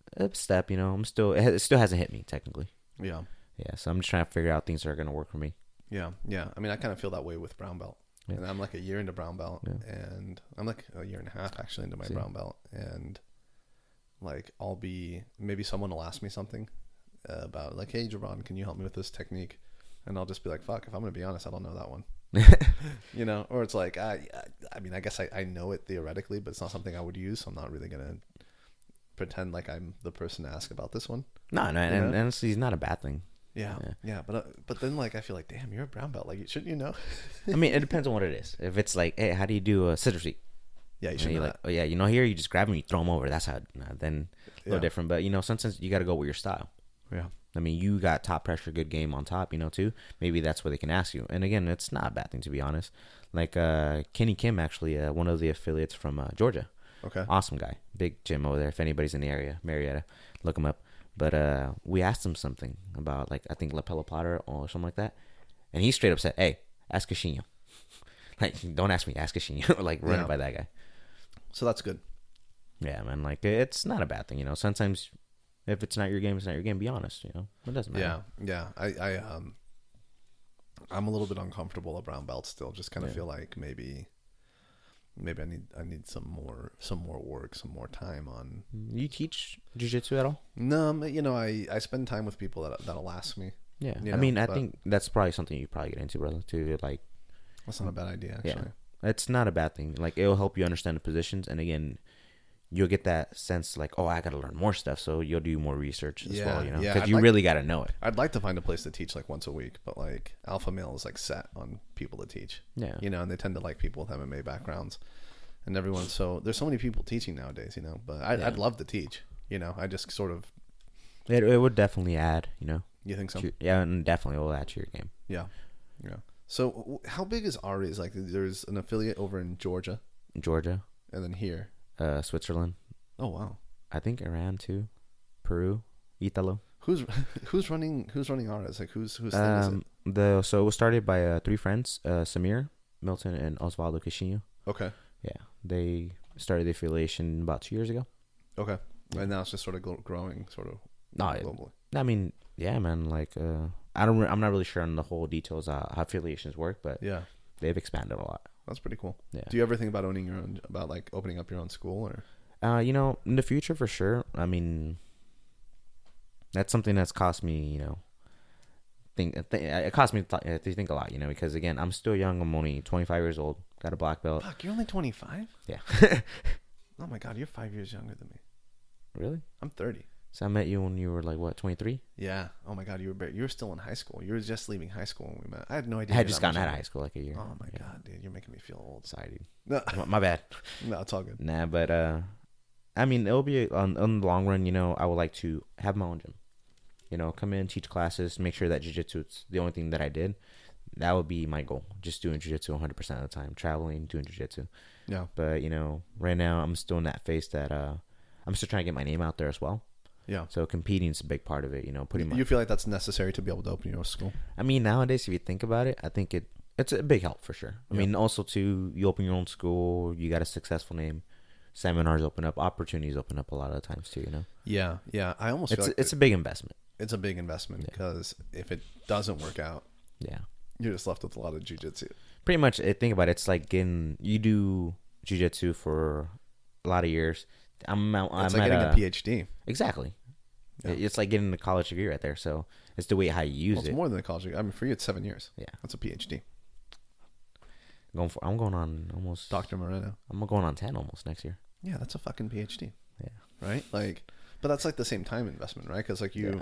a step. I'm still, it still hasn't hit me technically. Yeah. Yeah, so I'm just trying to figure out things that are gonna work for me. Yeah. Yeah. I mean, I kind of feel that way with brown belt. Yeah. And I'm like a year into brown belt, Yeah. and I'm like a year and a half actually into my See. brown belt, and like maybe someone will ask me something about like, hey, Javon, can you help me with this technique? And I'll just be like, fuck, if I'm gonna be honest, I don't know that one. Or it's like, I mean, I guess I know it theoretically, but it's not something I would use, so I'm not really gonna pretend like I'm the person to ask about this one. No, and honestly, it's not a bad thing. Yeah, but then like I feel like, damn, you're a brown belt, like shouldn't you know? I mean, it depends on what it is. If it's like, hey, how do you do a scissor sweep? Yeah, you should know like, that. oh yeah, here you just grab them, you throw them over. That's how. Then a little different, but sometimes you got to go with your style. Yeah. I mean, you got top pressure, good game on top, too. Maybe that's what they can ask you. And again, it's not a bad thing, to be honest. Like Kenny Kim, actually, one of the affiliates from Georgia. Okay. Awesome guy. Big gym over there. If anybody's in the area, Marietta, look him up. But we asked him something about, like, I think lapella plata or something like that. And he straight up said, hey, ask Cashinho. Like, don't ask me, ask Cashinho. Like, run it by that guy. So that's good. Yeah, man. Like, it's not a bad thing, Sometimes if it's not your game, it's not your game. Be honest, It doesn't matter. Yeah. I'm a little bit uncomfortable at brown belt still. Just kind of feel like maybe I need some more work, some more time on. You teach jiu-jitsu at all? No, I spend time with people that'll ask me. Yeah, I mean, I think that's probably something you probably get into, brother. To like, that's not a bad idea. Actually, yeah, it's not a bad thing. Like, it'll help you understand the positions, and again, you'll get that sense like, oh, I got to learn more stuff. So you'll do more research as well, because you really got to know it. I'd like to find a place to teach like once a week, but like Alpha Male is like set on people to teach. Yeah. And they tend to like people with MMA backgrounds and everyone. So there's so many people teaching nowadays, but I'd love to teach, I just sort of. It would definitely add, You think so? Yeah, and definitely will add to your game. Yeah. Yeah. So how big is Aries? Like there's an affiliate over in Georgia. And then here. Switzerland. Oh wow! I think Iran too, Peru, Italo. Who's running Aras? Like who's thing is it? So it was started by 3 friends, Samir, Milton, and Osvaldo Cashinho. Okay. Yeah, they started the affiliation about 2 years ago. Okay, and now it's just sort of growing, sort of. No, globally. I mean, yeah, man. Like, I'm not really sure on the whole details how affiliations work, but yeah, they've expanded a lot. That's pretty cool. Yeah. Do you ever think about like opening up your own school or? In the future for sure. I mean, that's something that's cost me, it cost me to think a lot, because again, I'm still young. I'm only 25 years old. Got a black belt. Fuck, you're only 25? Yeah. Oh my God, you're 5 years younger than me. Really? I'm 30. So I met you when you were like, what, 23? Yeah. Oh my God, you were still in high school. You were just leaving high school when we met. I had no idea. I had just gotten out of high school like a year. Oh my God, dude, you're making me feel old. Sorry, dude. No, My bad. No, it's all good. Nah, but I mean, it'll be on the long run. I would like to have my own gym. Come in, teach classes, make sure that jiu-jitsu is the only thing that I did. That would be my goal. Just doing jiu-jitsu 100% of the time, traveling, doing jiu-jitsu. Yeah. But right now I'm still in that phase that I'm still trying to get my name out there as well. Yeah. So competing is a big part of it. You feel like that's necessary to be able to open your own school? I mean, nowadays, if you think about it, I think it's a big help for sure. I mean, also too, you open your own school, you got a successful name. Seminars open up, opportunities open up a lot of the times too. Yeah. I almost feel like it's a big investment. It's a big investment because if it doesn't work out, you're just left with a lot of jiu-jitsu. Pretty much, think about it. It's like you do jiu-jitsu for a lot of years. I'm like getting a PhD. Exactly. Yeah. It's like getting a college degree right there. So it's the way how you use it. It's more than a college degree. I mean, for you, it's 7 years. Yeah. That's a PhD. I'm going on almost. Dr. Moreno. I'm going on 10 almost next year. Yeah, that's a fucking PhD. Yeah. Right? Like, but that's like the same time investment, right? Because like you.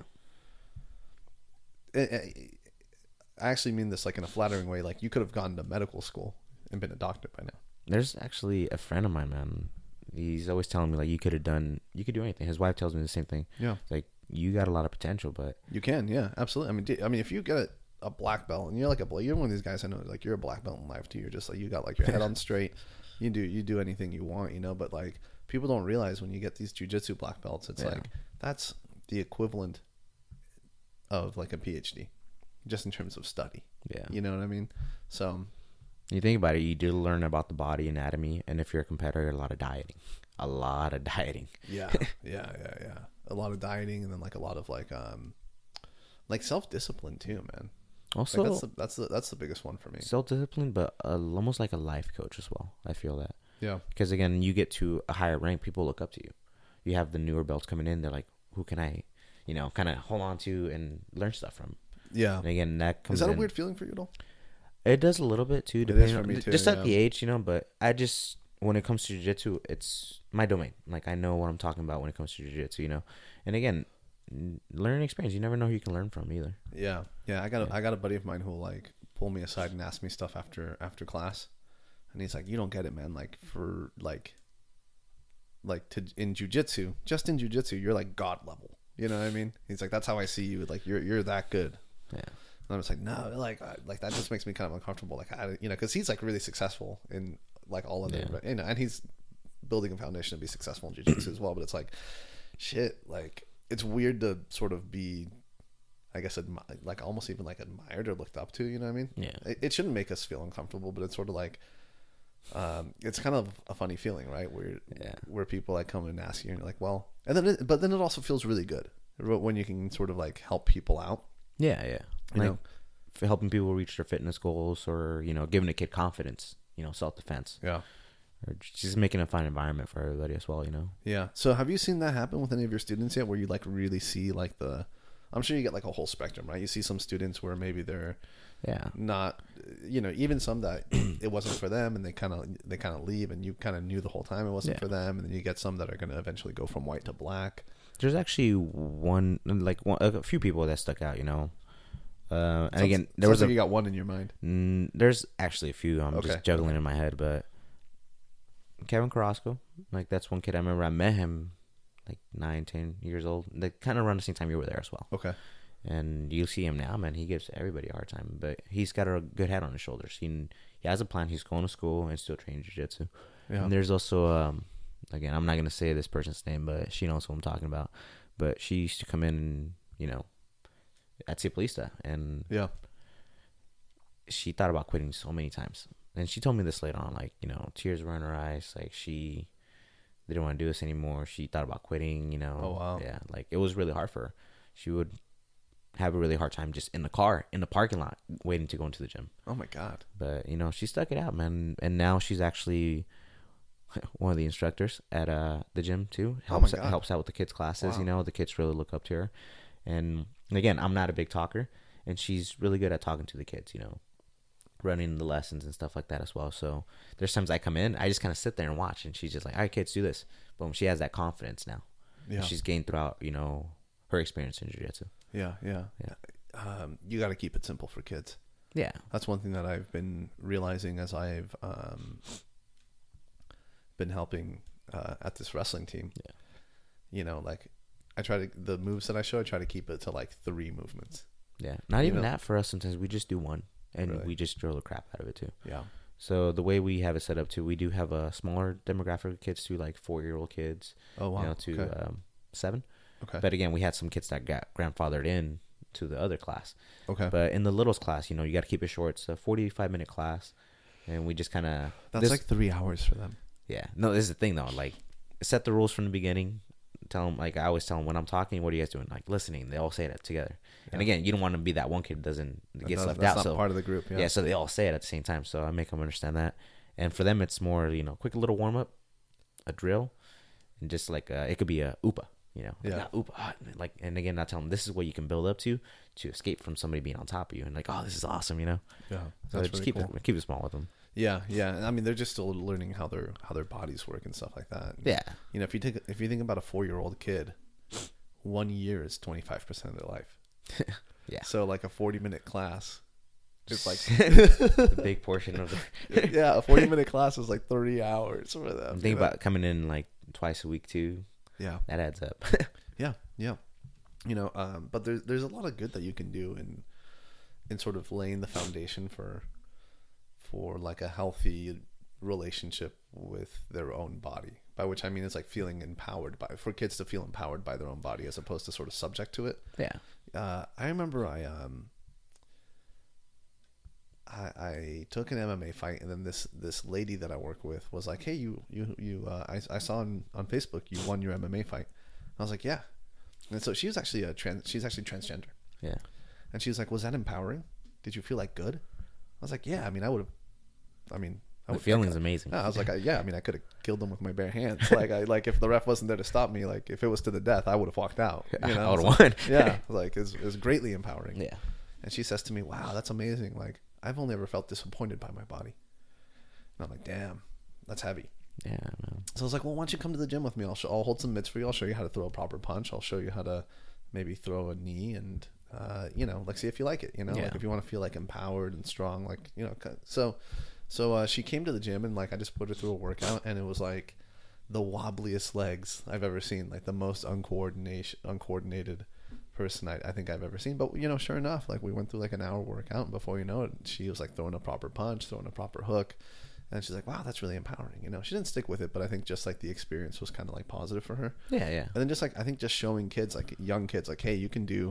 I actually mean this like in a flattering way. Like you could have gone to medical school and been a doctor by now. There's actually a friend of mine, man. He's always telling me like you could do anything. His wife tells me the same thing. Yeah. It's like you got a lot of potential, but you can, yeah, absolutely. I mean, if you get a black belt and you're like you're one of these guys I know, like you're a black belt in life too. You're just like you got like your head on straight. You do anything you want, But like people don't realize when you get these jiu-jitsu black belts, it's like that's the equivalent of like a PhD, just in terms of study. Yeah. You know what I mean? So you think about it, you do learn about the body anatomy, and if you're a competitor, a lot of dieting. a lot of dieting. Yeah. A lot of dieting, and then like a lot of like self-discipline too, man. Also, Like that's the biggest one for me. self-discipline, but almost like a life coach as well. I feel that. Yeah. Because again, you get to a higher rank, people look up to you. You have the newer belts coming in, they're like, who can I, kind of hold on to and learn stuff from? Yeah. And again, that comes Is that in. a weird feeling for you at all? It does a little bit too, It is depending for on me too, just at yeah. the age, but I just, when it comes to jiu-jitsu, it's my domain. Like, I know what I'm talking about when it comes to jiu-jitsu, and again, learning experience, you never know who you can learn from either. Yeah. I got a buddy of mine who will like pull me aside and ask me stuff after class, and he's like, you don't get it, man. Like for in jiu-jitsu, just in jiu-jitsu, you're like God level. You know what I mean? He's like, that's how I see you. Like you're that good. Yeah. And I was like, no, like that just makes me kind of uncomfortable. Like because he's like really successful in like all of it, and he's building a foundation to be successful in jiu-jitsu as well. But it's like, shit, like it's weird to sort of be, I guess, like almost even like admired or looked up to. You know what I mean? Yeah. It shouldn't make us feel uncomfortable, but it's sort of like, it's kind of a funny feeling, right? Where people like come and ask you, and you're like, well, but then it also feels really good when you can sort of like help people out. Yeah. You Like know? for helping people reach their fitness goals, or giving a kid confidence, self-defense, Yeah. or just making a fun environment for everybody as well. Yeah. So have you seen that happen with any of your students yet, where you like really see like I'm sure you get like a whole spectrum, right? You see some students where maybe they're not, even some that it wasn't for them, and they kind of leave, and you kind of knew the whole time it wasn't for them, and then you get some that are going to eventually go from white to black. There's actually a few people that stuck out, and again, there was like you got one in your mind. There's actually a few. I'm Okay. just juggling in my head, but Kevin Carrasco, like that's one kid I remember. I met him like 9-10 years old. They kind of around the same time you were there as well. Okay. And you see him now, man. He gives everybody a hard time, but he's got a good head on his shoulders. He has a plan. He's going to school and still training jiu-jitsu. Yeah. And there's also, again, I'm not going to say this person's name, but she knows who I'm talking about. But she used to come in, at Cipolista, and she thought about quitting so many times. And she told me this later on, like, tears were in her eyes. Like, she didn't want to do this anymore. She thought about quitting, Oh, wow. Yeah, like, it was really hard for her. She would have a really hard time just in the car, in the parking lot, waiting to go into the gym. Oh, my God. But, she stuck it out, man. And now she's actually one of the instructors at the gym, too. Helps out with the kids' classes, Wow. The kids really look up to her. And, again, I'm not a big talker, and she's really good at talking to the kids, running the lessons and stuff like that as well. So there's times I come in, I just kind of sit there and watch, and she's just like, all right, kids, do this. Boom. She has that confidence now. Yeah. She's gained throughout, her experience in jiu-jitsu. Yeah. You got to keep it simple for kids. Yeah. That's one thing that I've been realizing as I've been helping at this wrestling team. Yeah. Like the moves that I show, I try to keep it to like 3 movements. Yeah. Not even that for us. Sometimes we just do one, and Really? we just drill the crap out of it too. Yeah. So the way we have it set up too, we do have a smaller demographic of kids too, like 4-year-old kids. Oh, wow. To Okay. 7. Okay. But again, we had some kids that got grandfathered in to the other class. Okay. But in the littles class, you got to keep it short. It's a 45-minute class, and we just kind of That's like 3 hours for them. Yeah. No, this is the thing though. Like, set the rules from the beginning. Tell them, like, I always tell them when I'm talking, what are you guys doing? Like, listening. They all say that together. Yeah. And again, you don't want to be that one kid that gets left out. That's not so part of the group. Yeah. So they all say it at the same time. So I make them understand that. And for them, it's more, quick little warm up, a drill, and just like it could be a UPA. Not UPA. Like, and again, I tell them this is what you can build up to escape from somebody being on top of you, and like, oh, this is awesome. Yeah. So That's just really keep it small with them. Yeah. I mean, they're just still learning how their bodies work and stuff like that. And, Yeah. if you think about a 4-year-old kid, 1 year is 25% of their life. Yeah. So like a 40-minute class is like the big portion of the a 40-minute class is like 30 hours for them. Think about coming in like twice a week too. Yeah. That adds up. Yeah. But there's a lot of good that you can do in sort of laying the foundation for like a healthy relationship with their own body. By which I mean it's like feeling empowered for kids to feel empowered by their own body as opposed to sort of subject to it. Yeah. I remember I I took an MMA fight, and then this lady that I work with was like, "Hey, I saw on Facebook you won your MMA fight." I was like, "Yeah," and so she's actually transgender. Yeah. And she was like, "Was that empowering? Did you feel like good?" I was like, "Yeah. I mean, I would have. I mean, the feeling's amazing. I was like, yeah. I mean, I could have killed them with my bare hands. Like if the ref wasn't there to stop me, like if it was to the death, I would have walked out. You know? I would have won. Yeah, like it was greatly empowering. Yeah. And she says to me, "Wow, that's amazing. Like I've only ever felt disappointed by my body." And I'm like, "Damn, that's heavy." Yeah. I know. So I was like, "Well, why don't you come to the gym with me? I'll hold some mitts for you. I'll show you how to throw a proper punch. I'll show you how to maybe throw a knee and." Like see if you like it, like if you want to feel like empowered and strong, like, so she came to the gym and like I just put her through a workout, and it was like the wobbliest legs I've ever seen, like the most uncoordinated person I think I've ever seen. But sure enough, like we went through like an hour workout, and before you know it, she was like throwing a proper punch, throwing a proper hook, and she's like, "Wow, that's really empowering." She didn't stick with it, but I think just like the experience was kind of like positive for her. Yeah. And then just like I think just showing kids, like young kids, like, hey, you can do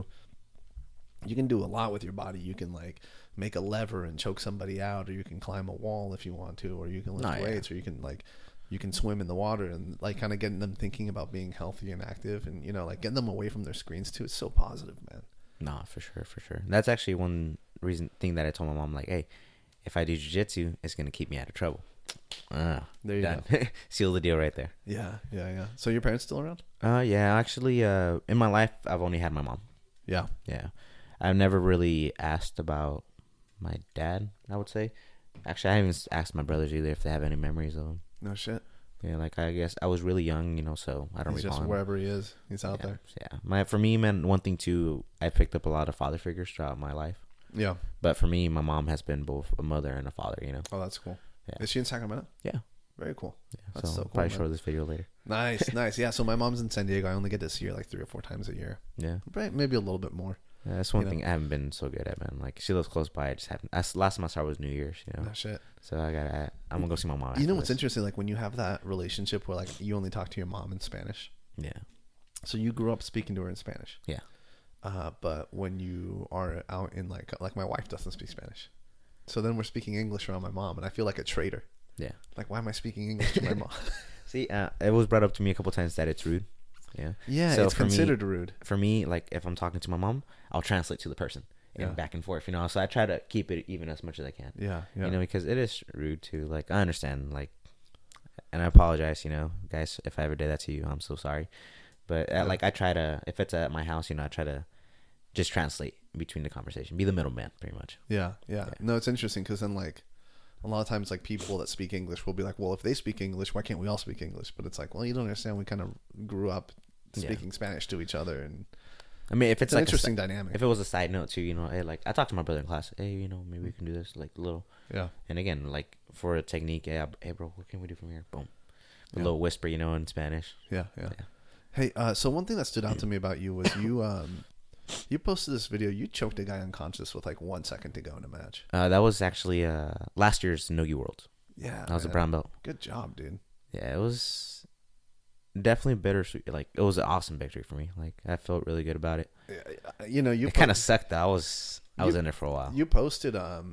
a lot with your body. You can like make a lever and choke somebody out, or you can climb a wall if you want to, or you can lift weights, or you can swim in the water, and like kind of getting them thinking about being healthy and active, and like getting them away from their screens too. It's so positive, man. No, for sure. That's actually one thing that I told my mom, like, hey, if I do jiu-jitsu, it's going to keep me out of trouble. There you done. go. Seal the deal right there. Yeah. So your parents still around? Yeah, actually, in my life, I've only had my mom. Yeah. I've never really asked about my dad, I would say. Actually, I haven't asked my brothers either if they have any memories of him. No shit. Yeah, like I guess I was really young, so I don't He's recall just him. wherever he is. He's out there. Yeah. For me, man, one thing too, I picked up a lot of father figures throughout my life. Yeah. But for me, my mom has been both a mother and a father, Oh, that's cool. Yeah. Is she in Sacramento? Yeah. Very cool. Yeah. That's so cool. Probably show this video later. Nice. Yeah. So my mom's in San Diego. I only get to see her like 3 or 4 times a year. Yeah. Right. Maybe a little bit more. Yeah, that's one thing I haven't been so good at, man. Like, she lives close by. I just haven't. Last time I saw her was New Year's, No shit. So I'm gonna go see my mom. You know what's interesting? Like when you have that relationship where like you only talk to your mom in Spanish. Yeah. So you grew up speaking to her in Spanish. Yeah. But when you are out in like my wife doesn't speak Spanish, so then we're speaking English around my mom, and I feel like a traitor. Yeah. Like, why am I speaking English to my mom? See, it was brought up to me a couple times that it's rude. Yeah. Yeah, so it's considered rude. For me, like if I'm talking to my mom, I'll translate to the person and back and forth. So I try to keep it even as much as I can. Yeah. Because it is rude too. Like I understand, like, and I apologize, guys, if I ever did that to you, I'm so sorry. But like I try to, if it's at my house, I try to just translate between the conversation, be the middleman, pretty much. Yeah. No, it's interesting because then like a lot of times like people that speak English will be like, well, if they speak English, why can't we all speak English? But it's like, well, you don't understand. We kind of grew up speaking Spanish to each other, and I mean, if it's an like interesting dynamic. If it was a side note too, hey, like I talked to my brother in class, hey, maybe we can do this, like a little. Yeah. And again, like for a technique, hey bro, what can we do from here? Boom. A little whisper, in Spanish. Yeah. Hey, so one thing that stood out to me about you was you posted this video. You choked a guy unconscious with like 1 second to go in a match. That was actually last year's Nogi Worlds. Yeah. That was a brown belt. Good job, dude. Yeah, it was definitely bittersweet. Like, it was an awesome victory for me. Like, I felt really good about it. You it kind of sucked that I was in there for a while. You posted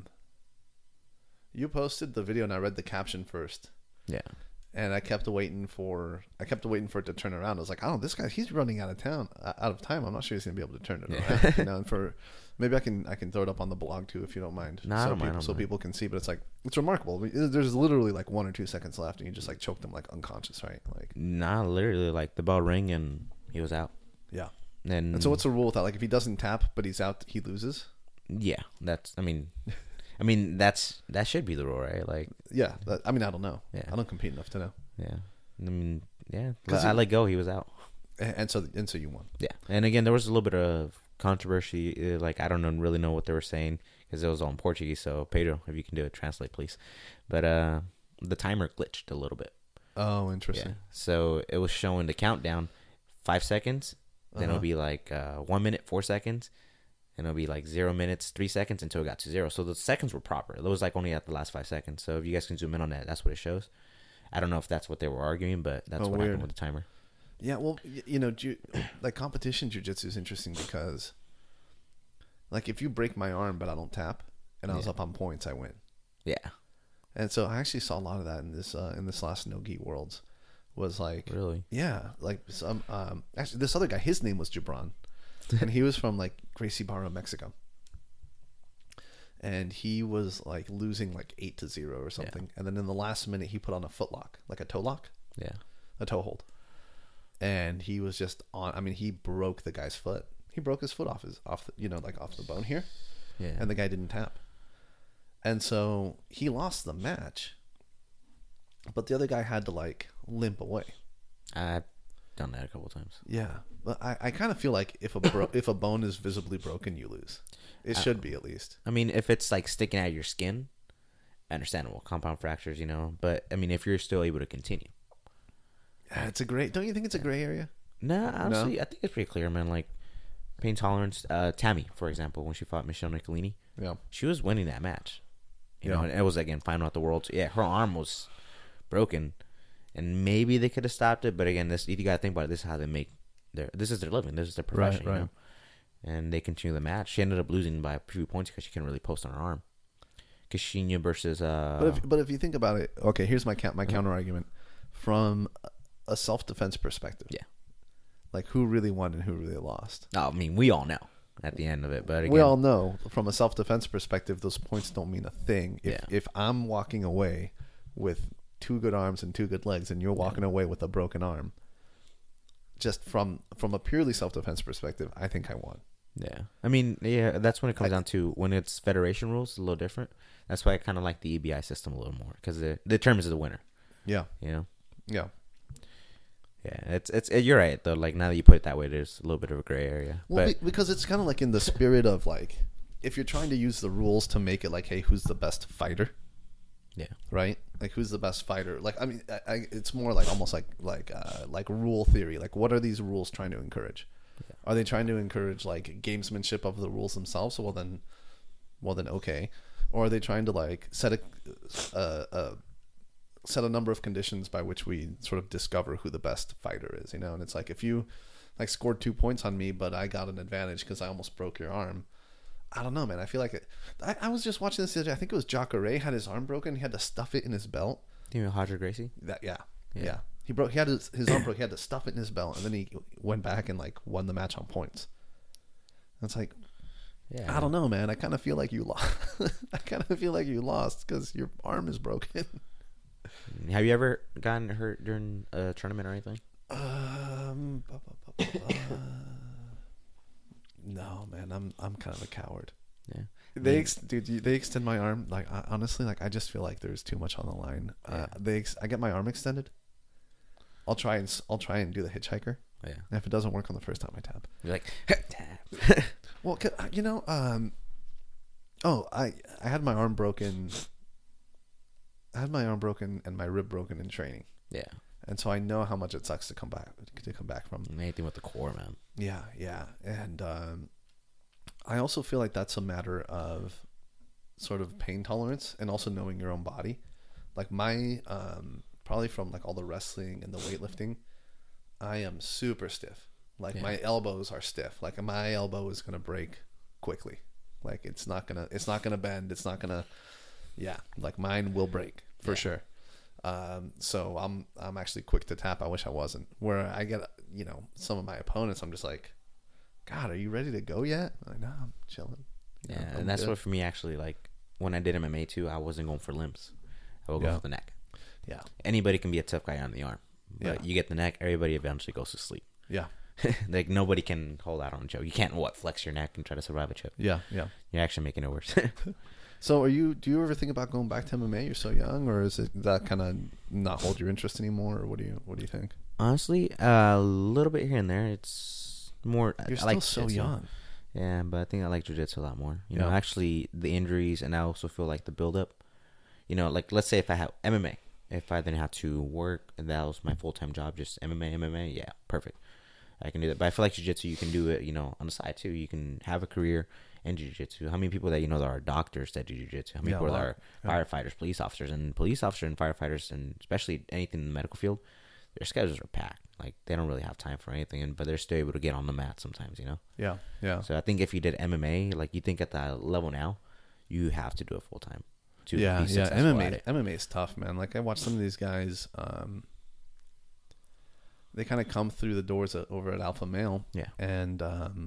the video, and I read the caption first. Yeah. And I kept waiting for it to turn around. I was like, oh, this guy, he's running out of time. I'm not sure he's gonna be able to turn it around. And maybe I can throw it up on the blog too if you don't mind. No, I don't mind. People can see. But it's like, it's remarkable. There's literally like 1 or 2 seconds left, and you just like choked him like unconscious, right? Like, nah, literally, like the bell rang and he was out. Yeah. And so what's the rule with that? Like, if he doesn't tap but he's out, he loses. Yeah, that's. I mean, that should be the rule, right? Like, yeah. I don't know. Yeah. I don't compete enough to know. Yeah. I let go. He was out. And so you won. Yeah. And again, there was a little bit of controversy. Like, I don't really know what they were saying because it was all in Portuguese. So, Pedro, if you can do it, translate, please. But the timer glitched a little bit. Oh, interesting. Yeah. So it was showing the countdown, 5 seconds. Then it'll be like 1 minute, 4 seconds. And it'll be like 0 minutes, 3 seconds until it got to 0. So the seconds were proper. It was like only at the last 5 seconds. So if you guys can zoom in on that, that's what it shows. I don't know if that's what they were arguing, but that's what happened with the timer. Yeah, well, like competition jiu-jitsu is interesting because, like, if you break my arm but I don't tap and I was up on points, I win. Yeah. And so I actually saw a lot of that in this last No Gi Worlds. Was like, Really? yeah, like some actually this other guy, his name was Gibran, and he was from like Gracie Barra, Mexico. And he was like losing like 8-0 or something, and then in the last minute he put on a foot lock, like a toe lock, a toe hold, and he was just on. I mean, he broke the guy's foot. He broke his foot off the bone here, and the guy didn't tap, and so he lost the match. But the other guy had to like limp away. I've done that a couple of times. Yeah, but I kind of feel like if a bone is visibly broken, you lose. It should be, at least. I mean, if it's like sticking out of your skin, understandable. Compound fractures, you know. But I mean, if you're still able to continue, yeah, don't you think it's a gray area? Nah, honestly, I think it's pretty clear, man. Like pain tolerance. Tammy, for example, when she fought Michelle Nicolini, yeah, she was winning that match. You know, and it was again final at the Worlds. Yeah, her arm was broken, and maybe they could have stopped it. But again, you got to think about it. This is how they make this is their living. This is their profession, right. You know? And they continue the match. She ended up losing by a few points because she couldn't really post on her arm. Kashina versus. But if you think about it, okay, here's my counter argument from a self-defense perspective. Yeah, like who really won and who really lost. I mean, we all know at the end of it, but again, we all know from a self-defense perspective, those points don't mean a thing. If I'm walking away with 2 good arms and 2 good legs, and you're walking away with a broken arm, just from a purely self-defense perspective, I think I won. Yeah, I mean, yeah, that's when it comes down to when it's federation rules. It's a little different. That's why I kind of like the EBI system a little more because it determines the winner. Yeah, you know. Yeah, yeah. It's you're right though. Like now that you put it that way, there's a little bit of a gray area. Well, because it's kind of like in the spirit of like, if you're trying to use the rules to make it like, hey, who's the best fighter? Yeah. Right. Like who's the best fighter? Like I mean, it's more like almost like rule theory. Like what are these rules trying to encourage? Yeah. Are they trying to encourage like gamesmanship of the rules themselves? Well then okay. Or are they trying to like set a number of conditions by which we sort of discover who the best fighter is? You know, and it's like if you like scored 2 points on me, but I got an advantage because I almost broke your arm. I don't know, man. I feel like it. I was just watching this the other day. I think it was Jacare had his arm broken. He had to stuff it in his belt. You mean Roger Gracie? Yeah. He had his arm broke. He had to stuff it in his belt, and then he went back and like won the match on points. And it's like, I don't know, man. I kind of feel like you lost. I kind of feel like you lost because your arm is broken. Have you ever gotten hurt during a tournament or anything? No, man. I'm kind of a coward. Yeah. They extend my arm. Like honestly, like I just feel like there's too much on the line. I get my arm extended. I'll try and do the hitchhiker. Yeah. And if it doesn't work on the first time, I tap. You're like tap. Well, you know, I had my arm broken. I had my arm broken and my rib broken in training. Yeah. And so I know how much it sucks to come back from anything with the core, man. Yeah. And I also feel like that's a matter of sort of pain tolerance and also knowing your own body. Like my probably from like all the wrestling and the weightlifting, I am super stiff. Like my elbows are stiff. Like my elbow is gonna break quickly. Like it's not gonna bend. It's not gonna. Yeah, like mine will break for sure. So I'm actually quick to tap. I wish I wasn't. Where I get, you know, some of my opponents, I'm just like, God, are you ready to go yet? I'm like, no, I'm chilling. Yeah, and that's what for me actually, like when I did MMA too, I wasn't going for limbs. I would go for the neck. Yeah. Anybody can be a tough guy on the arm. But you get the neck, everybody eventually goes to sleep. Yeah. Like nobody can hold out on a choke. You can't flex your neck and try to survive a choke. Yeah. You're actually making it worse. So do you ever think about going back to MMA? You're so young, or is it that kind of not hold your interest anymore, or what do you think? Honestly, a little bit here and there. It's more. You're still so young. Yeah, but I think I like jiu-jitsu a lot more. You know, actually the injuries, and I also feel like the build-up. You know, like let's say if I have MMA, if I then have to work and that was my full-time job, just MMA, yeah, perfect. I can do that. But I feel like jiu-jitsu, you can do it, you know, on the side too. You can have a career in jiu-jitsu. How many people that you know that are doctors that do jiu-jitsu? How many people that are firefighters, police officers, and firefighters, and especially anything in the medical field, their schedules are packed. Like they don't really have time for anything, but they're still able to get on the mat sometimes, you know? Yeah. So I think if you did MMA, like you think at that level now, you have to do it full-time. to Yeah, be yeah. successful at it. MMA is tough, man. Like I watch some of these guys. They kind of come through the doors over at Alpha Male. Yeah. And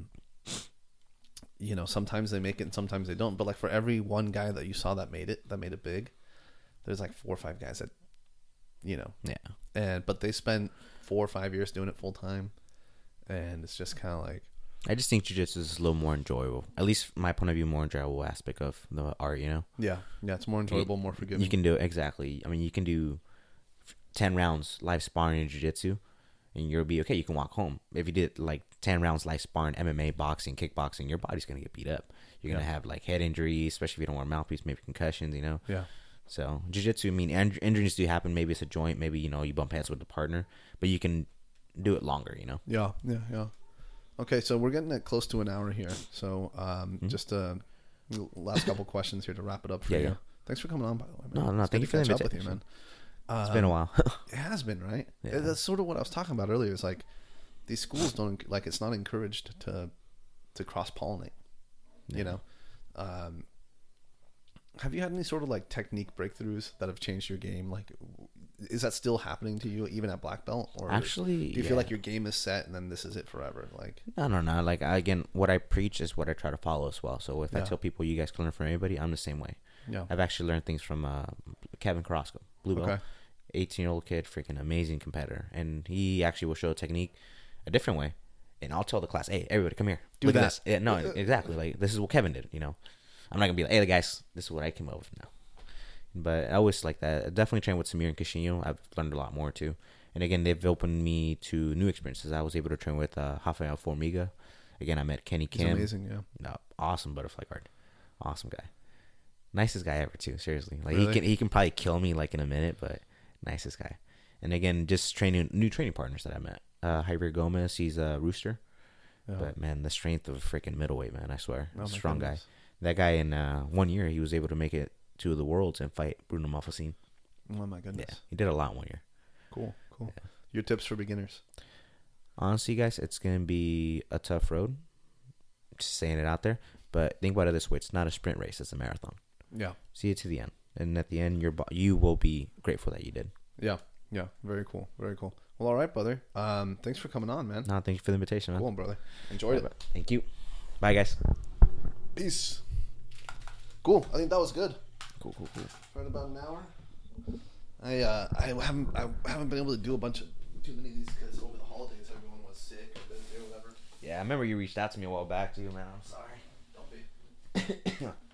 sometimes they make it and sometimes they don't. But like for every one guy that you saw that made it big, there's like 4 or 5 guys that, Yeah. but they spent 4 or 5 years doing it full time, and it's just kind of like. I just think jiu-jitsu is a little more enjoyable. At least from my point of view, more enjoyable aspect of the art, Yeah, it's more enjoyable, more forgiving. You can do exactly. I mean, you can do 10 rounds live sparring in jiu-jitsu, and you'll be okay. You can walk home. If you did like 10 rounds live sparring, MMA, boxing, kickboxing, your body's gonna get beat up. You're gonna have like head injuries, especially if you don't wear a mouthpiece, maybe concussions. Yeah. So jiu-jitsu, I mean, injuries do happen. Maybe it's a joint. Maybe you bump heads with the partner, but you can do it longer. Yeah. Okay, so we're getting close to an hour here. So just last couple questions here to wrap it up for you. Yeah. Thanks for coming on, by the way, man. No, thank you for the catch up with invitation. you, man. It's been a while. It has been, right? Yeah. That's sort of what I was talking about earlier. It's like these schools don't it's not encouraged to cross pollinate. Yeah. Have you had any sort of like technique breakthroughs that have changed your game? Like, is that still happening to you even at black belt? Or Actually, do you feel like your game is set and then this is it forever? Like, no. Like again, what I preach is what I try to follow as well. So if I tell people you guys can learn from anybody, I'm the same way. Yeah. I've actually learned things from Kevin Carrasco, blue belt, Okay. 18-year-old kid, freaking amazing competitor, and he actually will show technique a different way. And I'll tell the class, hey, everybody, come here, Do look at that. this. Yeah, no, exactly. Like this is what Kevin did. I'm not gonna be like, hey, guys, this is what I came up with now. But I always like that. I definitely trained with Samir and Kishino. I've learned a lot more too. And again, they've opened me to new experiences. I was able to train with Rafael Formiga. Again, I met Kenny he's Kim. amazing, yeah. No, awesome butterfly guard. Awesome guy. Nicest guy ever too, seriously. Like Really? he can probably kill me like in a minute, but nicest guy. And again, just training new training partners that I met. Javier Gomez, he's a rooster. Yeah. But man, the strength of a freaking middleweight, man, I swear. Oh, my Strong guy. goodness. That guy in 1 year, he was able to make it to the Worlds and fight Bruno Malfacine. Oh my goodness. Yeah, he did a lot in 1 year. Cool. Yeah. Your tips for beginners? Honestly, guys, it's going to be a tough road. Just saying it out there. But think about it this way. It's not a sprint race. It's a marathon. Yeah. See it to the end. And at the end, you will be grateful that you did. Yeah. Very cool. Well, all right, brother. Thanks for coming on, man. No, thank you for the invitation, man. Cool, brother. Enjoyed it. Thank you. Bye, guys. Peace. Cool. I think that was good. Cool. For about an hour. I haven't been able to do too many of these because over the holidays everyone was sick or busy or whatever. Yeah, I remember you reached out to me a while back, too, man. I'm sorry. Don't be.